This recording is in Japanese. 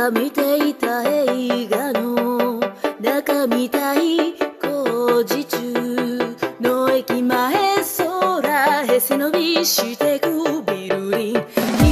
か見ていた映画の中みたい工事中の駅前空へ背伸びしてくビルディング